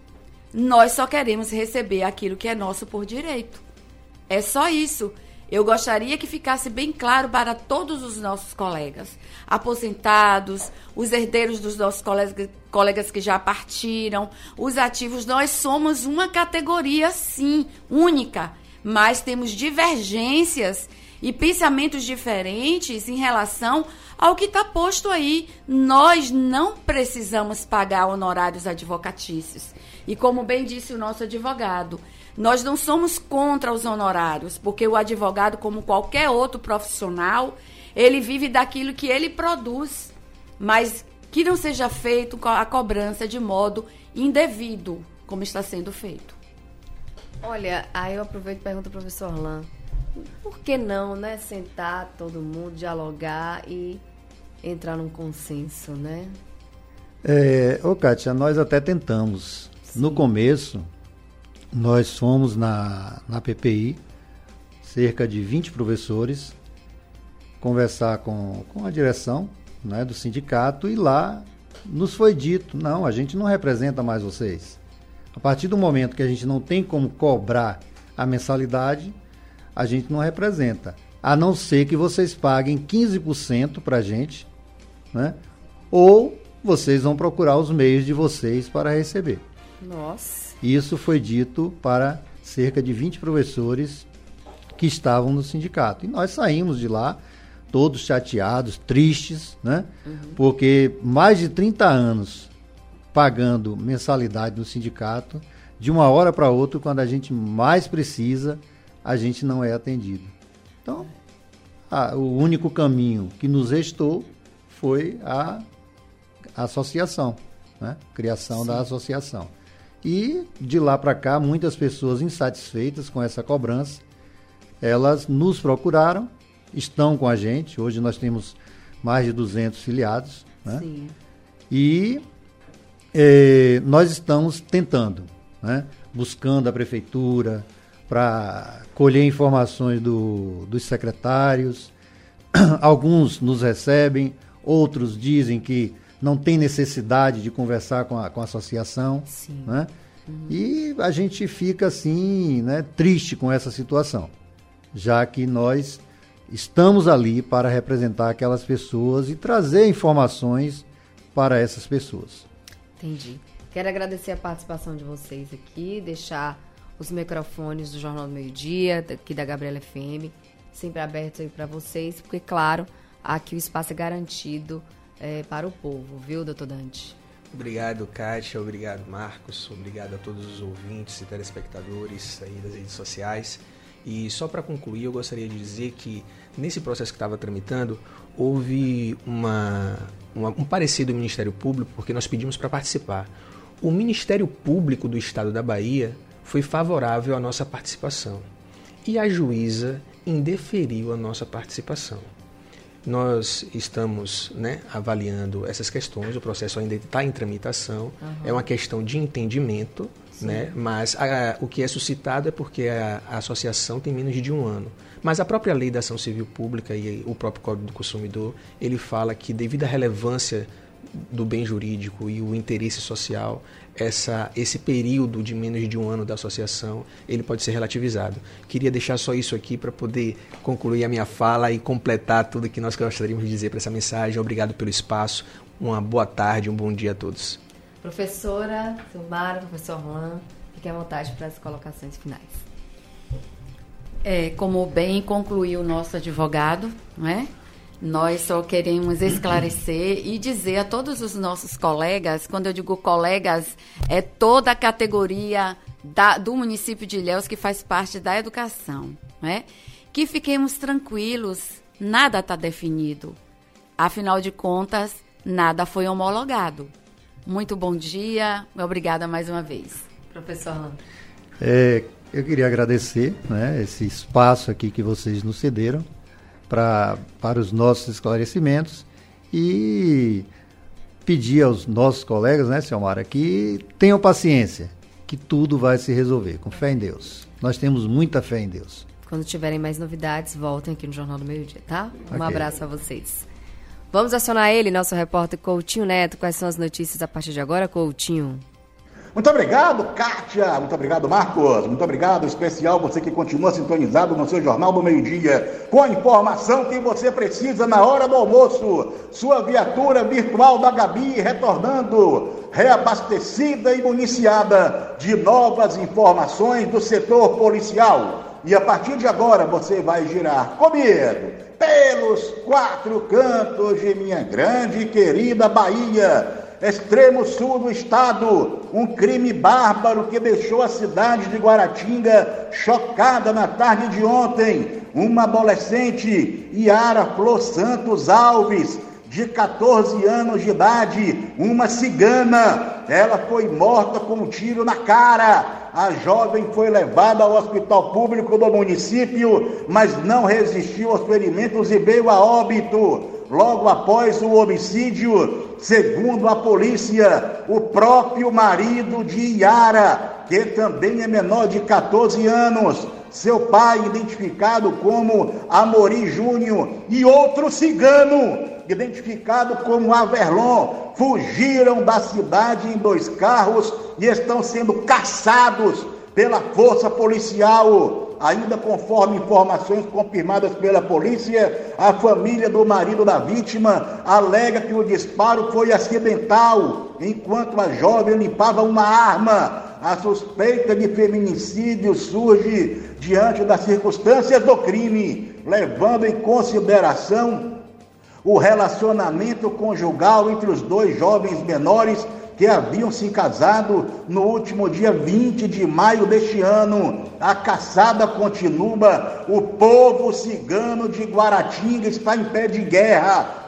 Nós só queremos receber aquilo que é nosso por direito. É só isso. Eu gostaria que ficasse bem claro para todos os nossos colegas, aposentados, os herdeiros dos nossos colegas, colegas que já partiram, os ativos. Nós somos uma categoria, sim, única, mas temos divergências e pensamentos diferentes em relação ao que está posto aí. Nós não precisamos pagar honorários advocatícios. E como bem disse o nosso advogado, nós não somos contra os honorários, porque o advogado, como qualquer outro profissional, ele vive daquilo que ele produz, mas que não seja feito a cobrança de modo indevido, como está sendo feito. Olha, aí eu aproveito e pergunto ao professor Orlan, por que não, né, sentar todo mundo, dialogar e entrar num consenso, né? É, ô Kátia, nós até tentamos. Sim. No começo, nós fomos na, na P P I, cerca de vinte professores, conversar com, com a direção, né, do sindicato, e lá nos foi dito, não, a gente não representa mais vocês. A partir do momento que a gente não tem como cobrar a mensalidade, a gente não representa. A não ser que vocês paguem quinze por cento para a gente, né, ou vocês vão procurar os meios de vocês para receber. Nossa. Isso foi dito para cerca de vinte professores que estavam no sindicato. E nós saímos de lá todos chateados, tristes, né? Uhum. Porque mais de trinta anos pagando mensalidade no sindicato, de uma hora para outra, quando a gente mais precisa, a gente não é atendido. Então, a, o único caminho que nos restou foi a, a associação, né? Criação Sim. da associação. E de lá para cá, muitas pessoas insatisfeitas com essa cobrança, elas nos procuraram estão com a gente. Hoje nós temos mais de duzentos filiados, né? Sim. E eh, nós estamos tentando, né? Buscando a prefeitura para colher informações do, dos secretários. Alguns nos recebem, outros dizem que não tem necessidade de conversar com a, com a associação. Sim. Né? Uhum. E a gente fica assim, né, triste com essa situação, já que nós estamos ali para representar aquelas pessoas e trazer informações para essas pessoas. Entendi. Quero agradecer a participação de vocês aqui, deixar os microfones do Jornal do Meio-Dia, aqui da Gabriela F M, sempre abertos aí para vocês, porque, claro, aqui o espaço é garantido é, para o povo, viu, doutor Dante? Obrigado, Kátia, obrigado, Marcos, obrigado a todos os ouvintes e telespectadores aí das redes sociais. E só para concluir, eu gostaria de dizer que nesse processo que estava tramitando, houve uma, uma, um parecer do Ministério Público, porque nós pedimos para participar. O Ministério Público do Estado da Bahia foi favorável à nossa participação e a juíza indeferiu a nossa participação. Nós estamos, né, avaliando essas questões, o processo ainda está em tramitação, uhum. É uma questão de entendimento, né, mas a, o que é suscitado é porque a, a associação tem menos de um ano. Mas a própria Lei da Ação Civil Pública e o próprio Código do Consumidor, ele fala que devido à relevância do bem jurídico e o interesse social, essa, esse período de menos de um ano da associação, ele pode ser relativizado. Queria deixar só isso aqui para poder concluir a minha fala e completar tudo que nós gostaríamos de dizer para essa mensagem. Obrigado pelo espaço, uma boa tarde, um bom dia a todos. Professora Silmara, professor Juan, fique à vontade para as colocações finais. É, como bem concluiu o nosso advogado, não é? Nós só queremos esclarecer e dizer a todos os nossos colegas, quando eu digo colegas, é toda a categoria da, do município de Ilhéus que faz parte da educação, né? Que fiquemos tranquilos, nada está definido. Afinal de contas, nada foi homologado. Muito bom dia, obrigada mais uma vez. Professor Orlando. É, eu queria agradecer, né, esse espaço aqui que vocês nos cederam, Pra, para os nossos esclarecimentos e pedir aos nossos colegas, né, Silmara, que tenham paciência, que tudo vai se resolver, com fé em Deus. Nós temos muita fé em Deus. Quando tiverem mais novidades, voltem aqui no Jornal do Meio-Dia, tá? Um Okay. abraço a vocês. Vamos acionar ele, nosso repórter Coutinho Neto. Quais são as notícias a partir de agora, Coutinho? Muito obrigado, Kátia. Muito obrigado, Marcos. Muito obrigado, especial você que continua sintonizado no seu Jornal do Meio-Dia, com a informação que você precisa na hora do almoço. Sua viatura virtual da Gabi retornando, reabastecida e municiada de novas informações do setor policial. E a partir de agora você vai girar comigo pelos quatro cantos de minha grande e querida Bahia. Extremo sul do estado, um crime bárbaro que deixou a cidade de Guaratinga chocada na tarde de ontem. Uma adolescente, Yara Flor Santos Alves, de catorze anos de idade, uma cigana, ela foi morta com um tiro na cara. A jovem foi levada ao hospital público do município, mas não resistiu aos ferimentos e veio a óbito. Logo após o homicídio, segundo a polícia, o próprio marido de Yara, que também é menor de catorze anos, seu pai, identificado como Amori Júnior, e outro cigano, identificado como Averlon, fugiram da cidade em dois carros e estão sendo caçados pela força policial. Ainda conforme informações confirmadas pela polícia, a família do marido da vítima alega que o disparo foi acidental, enquanto a jovem limpava uma arma. A suspeita de feminicídio surge diante das circunstâncias do crime, levando em consideração o relacionamento conjugal entre os dois jovens menores que haviam se casado no último dia vinte de maio deste ano. A caçada continua, o povo cigano de Guaratinga está em pé de guerra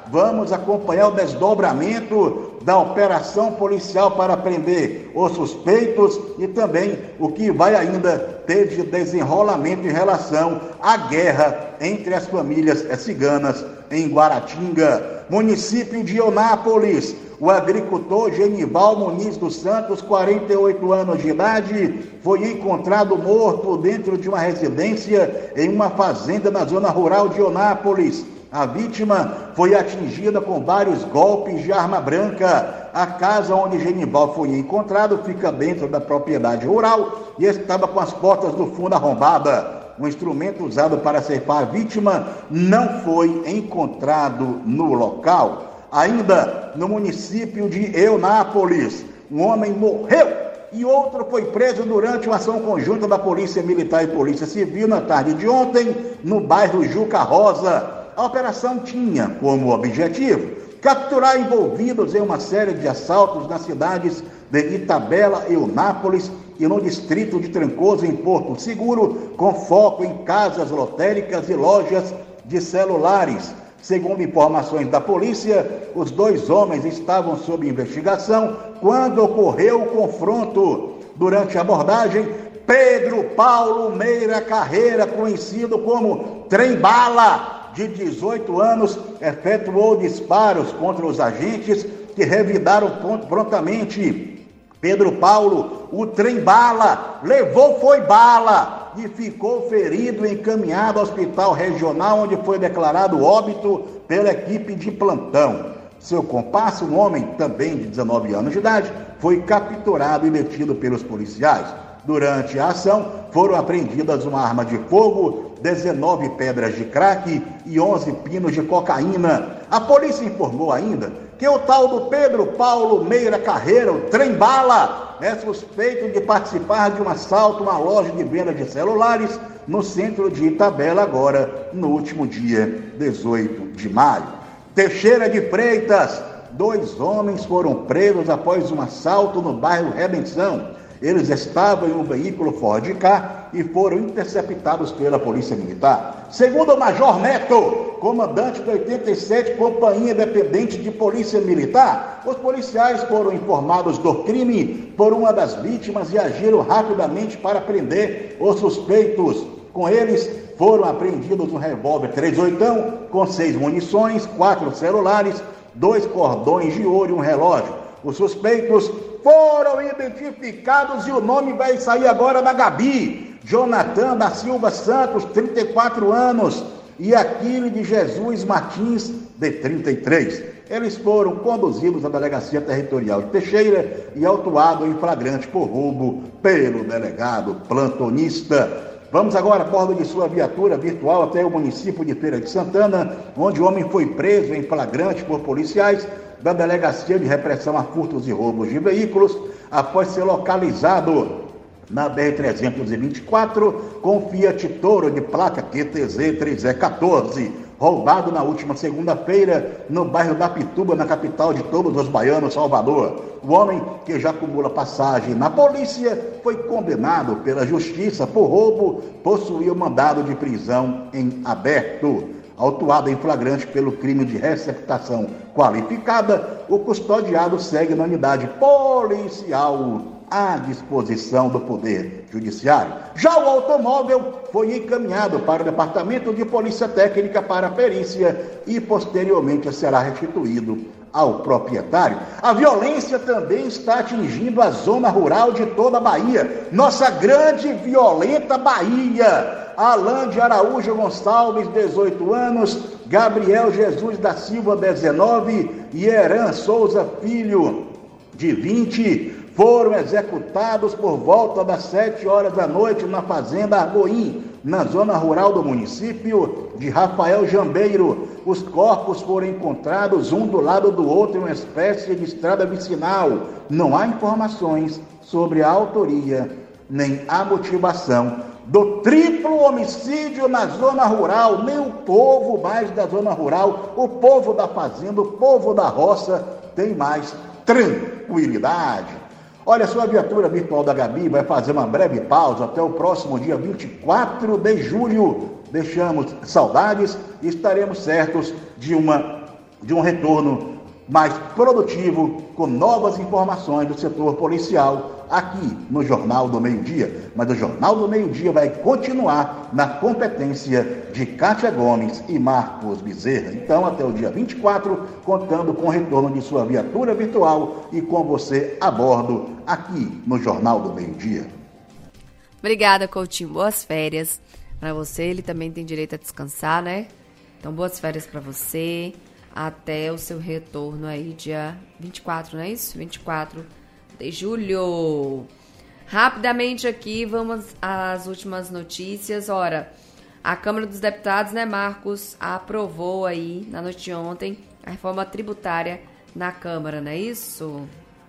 Vamos acompanhar o desdobramento da operação policial para prender os suspeitos e também o que vai ainda ter de desenrolamento em relação à guerra entre as famílias ciganas em Guaratinga. Município de Eunápolis, o agricultor Genival Muniz dos Santos, quarenta e oito anos de idade, foi encontrado morto dentro de uma residência em uma fazenda na zona rural de Eunápolis. A vítima foi atingida com vários golpes de arma branca. A casa onde Genival foi encontrado fica dentro da propriedade rural e estava com as portas do fundo arrombadas. O instrumento usado para ceifar a vítima não foi encontrado no local. Ainda no município de Eunápolis, um homem morreu e outro foi preso durante uma ação conjunta da Polícia Militar e Polícia Civil na tarde de ontem, no bairro Juca Rosa. A operação tinha como objetivo capturar envolvidos em uma série de assaltos nas cidades de Itabela, Eunápolis e no distrito de Trancoso, em Porto Seguro, com foco em casas lotéricas e lojas de celulares. Segundo informações da polícia, os dois homens estavam sob investigação quando ocorreu o confronto. Durante a abordagem, Pedro Paulo Meira Carreira, conhecido como Trem Bala, de dezoito anos, efetuou disparos contra os agentes que revidaram prontamente. Pedro Paulo, o Trem Bala, levou foi bala e ficou ferido e encaminhado ao hospital regional, onde foi declarado óbito pela equipe de plantão. Seu comparsa, um homem também de dezenove anos de idade, foi capturado e detido pelos policiais. Durante a ação, foram apreendidas uma arma de fogo, dezenove pedras de crack e onze pinos de cocaína. A polícia informou ainda que o tal do Pedro Paulo Meira Carreira, o Trem Bala, é suspeito de participar de um assalto a uma loja de venda de celulares no centro de Itabela, agora no último dia dezoito de maio. Teixeira de Freitas, dois homens foram presos após um assalto no bairro Redenção. Eles estavam em um veículo Ford Ka e foram interceptados pela Polícia Militar. Segundo o Major Neto, comandante da oitenta e sete Companhia Independente de Polícia Militar, os policiais foram informados do crime por uma das vítimas e agiram rapidamente para prender os suspeitos. Com eles, foram apreendidos um revólver três oitão com seis munições, quatro celulares, dois cordões de ouro e um relógio. Os suspeitos foram identificados e o nome vai sair agora da Gabi. Jonathan da Silva Santos, trinta e quatro anos, e Aquiles de Jesus Martins, de trinta e três. Eles foram conduzidos à Delegacia Territorial de Teixeira e autuados em flagrante por roubo pelo delegado plantonista. Vamos agora a bordo de sua viatura virtual até o município de Feira de Santana, onde o homem foi preso em flagrante por policiais da Delegacia de Repressão a Furtos e Roubos de Veículos, após ser localizado na B R trezentos e vinte e quatro com Fiat Toro de placa Q T Z três E quatorze, roubado na última segunda-feira no bairro da Pituba, na capital de todos os baianos, Salvador. O homem, que já acumula passagem na polícia, foi condenado pela justiça por roubo, possuía o mandado de prisão em aberto. Autuado em flagrante pelo crime de receptação qualificada, o custodiado segue na unidade policial à disposição do Poder Judiciário. Já o automóvel foi encaminhado para o Departamento de Polícia Técnica para perícia e posteriormente será restituído ao proprietário. A violência também está atingindo a zona rural de toda a Bahia, nossa grande e violenta Bahia. Alain de Araújo Gonçalves, dezoito anos, Gabriel Jesus da Silva, dezenove, e Heran Souza Filho, de vinte, foram executados por volta das sete horas da noite na Fazenda Argoim, na zona rural do município de Rafael Jambeiro. Os corpos foram encontrados um do lado do outro em uma espécie de estrada vicinal. Não há informações sobre a autoria nem a motivação do triplo homicídio na zona rural. Nem o povo mais da zona rural, o povo da fazenda, o povo da roça tem mais tranquilidade. Olha, sua viatura virtual da Gabi vai fazer uma breve pausa até o próximo dia vinte e quatro de julho. Deixamos saudades e estaremos certos de uma de um retorno mais produtivo, com novas informações do setor policial aqui no Jornal do Meio-Dia. Mas o Jornal do Meio-Dia vai continuar na competência de Kátia Gomes e Marcos Bezerra. Então, até o dia vinte e quatro, contando com o retorno de sua viatura virtual e com você a bordo aqui no Jornal do Meio-Dia. Obrigada, Coutinho. Boas férias para você. Ele também tem direito a descansar, né? Então, boas férias para você. Até o seu retorno aí, dia vinte e quatro, não é isso? vinte e quatro de julho. Rapidamente aqui, vamos às últimas notícias. Ora, a Câmara dos Deputados, né, Marcos, aprovou aí, na noite de ontem, a reforma tributária na Câmara, não é isso?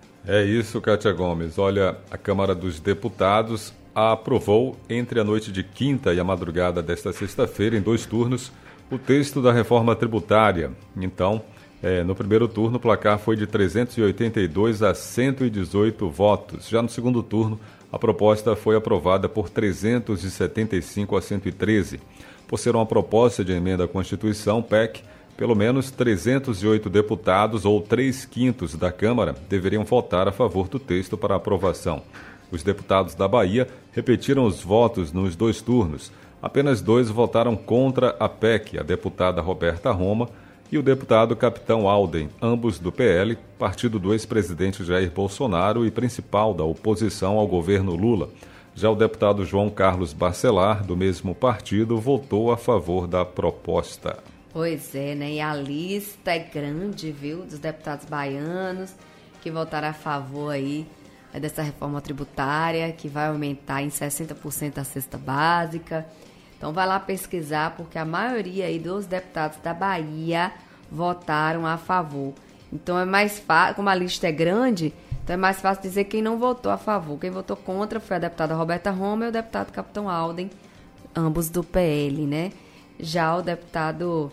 É isso, Kátia Gomes. Olha, a Câmara dos Deputados aprovou, entre a noite de quinta e a madrugada desta sexta-feira, em dois turnos, o texto da reforma tributária. Então, é, no primeiro turno, o placar foi de trezentos e oitenta e dois a cento e dezoito votos. Já no segundo turno, a proposta foi aprovada por trezentos e setenta e cinco a cento e treze. Por ser uma proposta de emenda à Constituição, P E C, pelo menos trezentos e oito deputados, ou três quintos da Câmara, deveriam votar a favor do texto para aprovação. Os deputados da Bahia repetiram os votos nos dois turnos. Apenas dois votaram contra a P E C, a deputada Roberta Roma e o deputado Capitão Alden, ambos do P L, partido do ex-presidente Jair Bolsonaro e principal da oposição ao governo Lula. Já o deputado João Carlos Bacelar, do mesmo partido, votou a favor da proposta. Pois é, né? E a lista é grande, viu, dos deputados baianos que votaram a favor aí dessa reforma tributária, que vai aumentar em sessenta por cento a cesta básica. Então vai lá pesquisar, porque a maioria aí dos deputados da Bahia votaram a favor. Então é mais fácil, como a lista é grande, então é mais fácil dizer quem não votou a favor. Quem votou contra foi a deputada Roberta Roma e o deputado Capitão Alden, ambos do P L, né? Já o deputado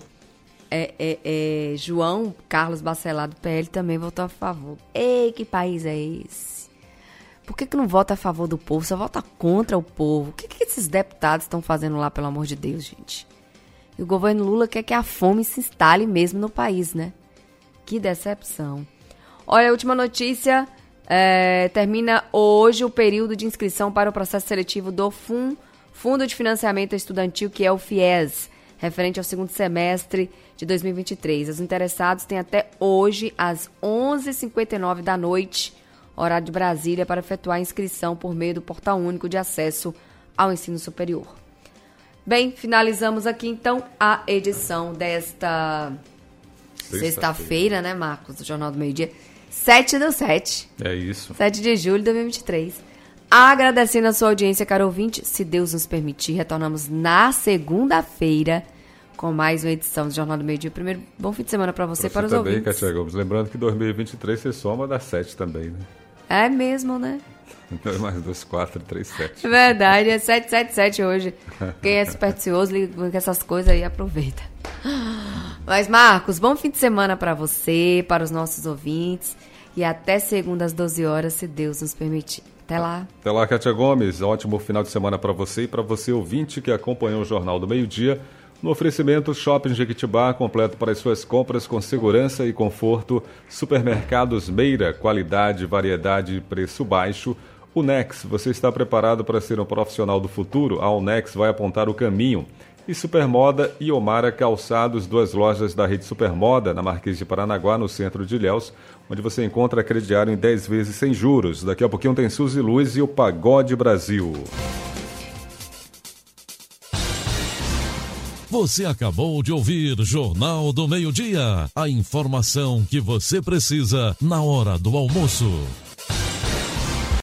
é, é, é, João Carlos Bacelar, do P L, também votou a favor. Ei, que país é esse? Por que que não vota a favor do povo, só vota contra o povo? O que que esses deputados estão fazendo lá, pelo amor de Deus, gente? E o governo Lula quer que a fome se instale mesmo no país, né? Que decepção. Olha, a última notícia, é, termina hoje o período de inscrição para o processo seletivo do FUN, Fundo de Financiamento Estudantil, que é o FIES, referente ao segundo semestre de dois mil e vinte e três. Os interessados têm até hoje, às onze e cinquenta e nove da noite, horário de Brasília, para efetuar a inscrição por meio do Portal Único de Acesso ao Ensino Superior. Bem, finalizamos aqui, então, a edição desta sexta-feira, né, Marcos, do Jornal do Meio-Dia, sete do sete. É isso. sete de julho de dois mil e vinte e três. Agradecendo a sua audiência, caro ouvinte, se Deus nos permitir, retornamos na segunda-feira com mais uma edição do Jornal do Meio-Dia. Primeiro, bom fim de semana para você e para os também, ouvintes. Kátia Gomes. Lembrando que dois mil e vinte e três você soma dá sete também, né? É mesmo, né? dois mais dois, quatro, três, sete. Verdade, é sete sete sete hoje. Quem é supersticioso, liga com essas coisas aí, aproveita. Mas, Marcos, bom fim de semana para você, para os nossos ouvintes. E até segunda às doze horas, se Deus nos permitir. Até lá. Até lá, Kátia Gomes. Ótimo final de semana para você e para você, ouvinte, que acompanhou o Jornal do Meio-Dia. No oferecimento, Shopping Jequitibá, completo para as suas compras com segurança e conforto. Supermercados Meira, qualidade, variedade e preço baixo. Unex, você está preparado para ser um profissional do futuro? A Unex vai apontar o caminho. E Supermoda e Omara Calçados, duas lojas da rede Supermoda, na Marquês de Paranaguá, no centro de Ilhéus, onde você encontra crediário em dez vezes sem juros. Daqui a pouquinho tem Suzy Luz e o Pagode Brasil. Você acabou de ouvir Jornal do Meio-Dia. A informação que você precisa na hora do almoço.